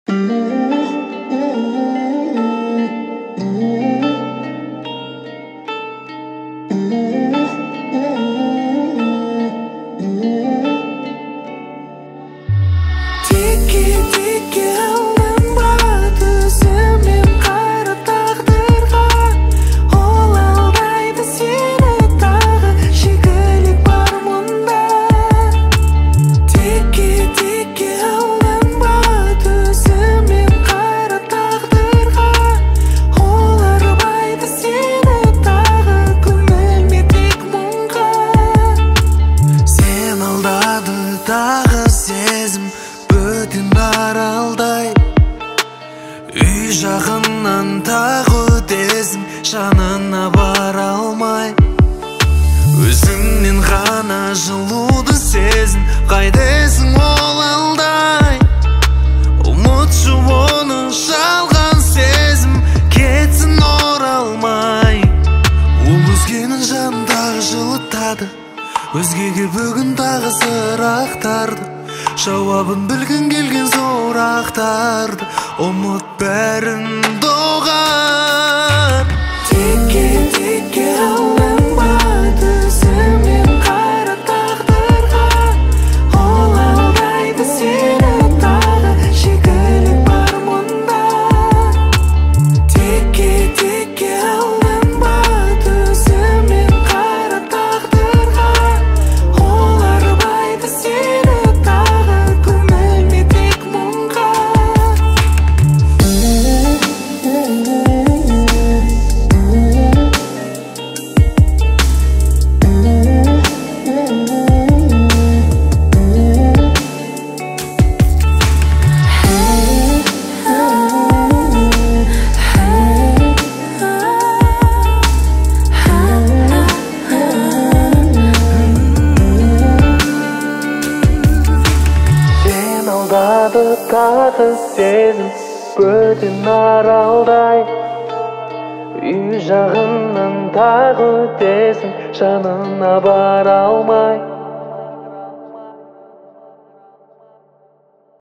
Сезім бөтен аралдай, үй жағынан тағы өтесің, жанына бара алмай. Өзіңнен ғана жылуды сезін, қайдесің ол алдай. Ұмытшы оны жалған сезім, кетсін оралмай. Ол өзгенің жанын тағы жылытады, өзгеге бүгін тағы сыр ақтарды. Жауабын білгін келген сұрақтарды, ұмыт бәрін доғар. Теке алданба, төсімен қара тағдырға. Ол алдайды сені тағы, шикілік бар мұнда. Теке алданба, төсімен қара тағдырға. Ол арбайды сені тағы, көңілме тек мұңға. Сен алдады тағы сезім, бөтен аралдай. Үй жағынан тағы өтесің, жанына бара алмай.